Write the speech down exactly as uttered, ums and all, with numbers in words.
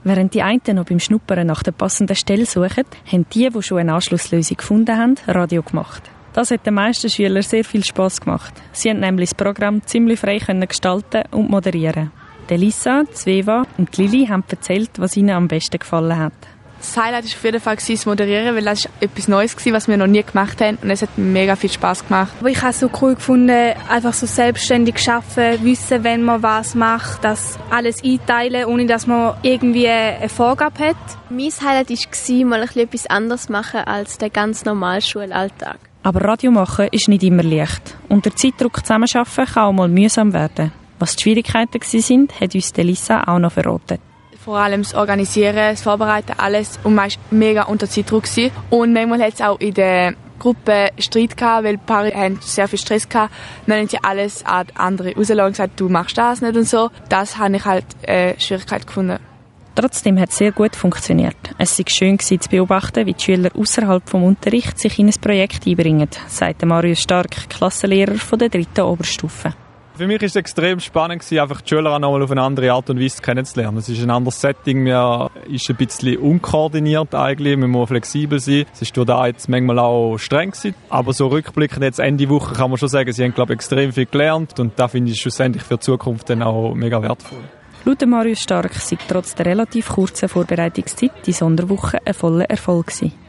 Während die einen noch beim Schnuppern nach der passenden Stelle suchen, haben die, die schon eine Anschlusslösung gefunden haben, Radio gemacht. Das hat den meisten Schülern sehr viel Spass gemacht. Sie haben nämlich das Programm ziemlich frei gestalten und moderieren. Die Lisa, die Sveva und die Lili haben erzählt, was ihnen am besten gefallen hat. Das Highlight war auf jeden Fall das Moderieren, weil das etwas Neues war, was wir noch nie gemacht haben. Und es hat mega viel Spass gemacht. Aber ich habe es so cool gefunden, einfach so selbstständig arbeiten, wissen, wenn man was macht, das alles einteilen, ohne dass man irgendwie eine Vorgabe hat. Mein Highlight war, mal etwas anderes machen als der ganz normale Schulalltag. Aber Radio machen ist nicht immer leicht. Unter Zeitdruck zusammenarbeiten kann auch mal mühsam werden. Was die Schwierigkeiten waren, hat uns Lisa auch noch verraten. Vor allem das Organisieren, das Vorbereiten, alles. Und man war mega unter Zeitdruck. Und manchmal hat es auch in der Gruppe Streit gehabt, weil ein paar haben sehr viel Stress gehabt. Dann haben sie alles an andere rausgelassen und gesagt, du machst das nicht und so. Das habe ich halt äh, Schwierigkeit gefunden. Trotzdem hat es sehr gut funktioniert. Es war schön zu beobachten, wie die Schüler außerhalb des Unterrichts sich in ein Projekt einbringen, sagt Marius Stark, Klassenlehrer von der dritten Oberstufe. Für mich war es extrem spannend, einfach die Schüler noch mal auf eine andere Art und Weise kennenzulernen. Es ist ein anderes Setting, man ist ein bisschen unkoordiniert eigentlich, man muss flexibel sein. Es ist durch da jetzt manchmal auch streng gewesen. Aber so rückblickend jetzt Ende Woche kann man schon sagen, sie haben, glaube ich, extrem viel gelernt und das finde ich schlussendlich für die Zukunft dann auch mega wertvoll. Laut Marius Stark sei trotz der relativ kurzen Vorbereitungszeit die Sonderwoche ein voller Erfolg gewesen.